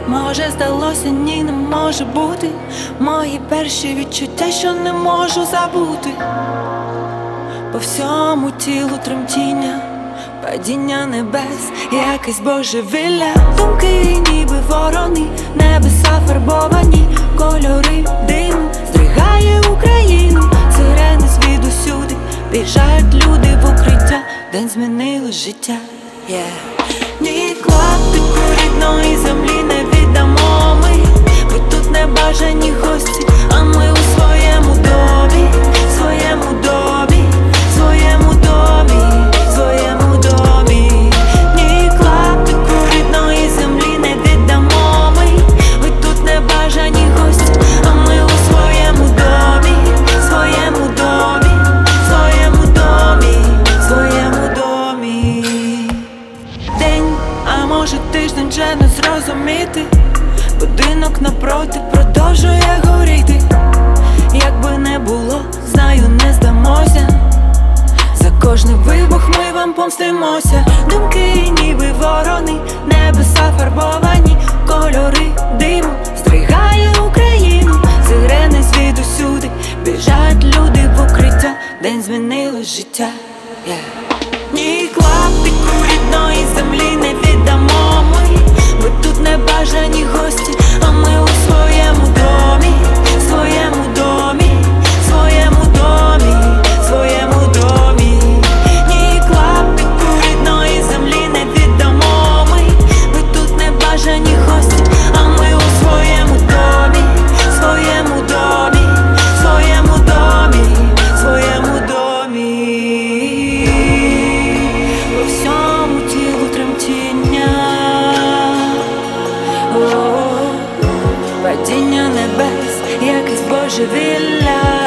Може, здалося, ні, не може бути. Мої перші відчуття, що не можу забути. По всьому тілу тремтіння, падіння небес, якесь божевілля. Думки ніби ворони, небеса фарбовані, кольори диму здригає Україну. Сирени звідусюди, біжають люди в укриття. День змінило життя, Ні клаптику рідної землі не віддамо ми. Ви тут не бажані гості, а ми у своєму домі, своєму домі, своєму домі, своєму домі. Ні клаптику рідної землі не віддамо ми. Ви тут не бажані гості, а ми у своєму домі, своєму домі, своєму домі, своєму домі. День, а може тиждень вже не зрозуміти. Будинок напроти продовжує горіти. Якби не було, знаю, не здамося. За кожний вибух ми вам помстимося. Думки ніби ворони, небеса фарбовані, кольори диму здригає Україну. Сирени звідусюди, біжають люди в укриття. День змінило життя, Ні клаптику рідної землі не віддамо ми. Ви тут не бажані гості, а ми у своєму домі, своєму домі, своєму домі, своєму домі. Ні клаптику рідної землі не віддамо ми. Ви тут не бажані гості, а ми у своєму домі, своєму домі, своєму домі, своєму домі. По всьому тілу тремтіння, падіння небес, якесь божевілля.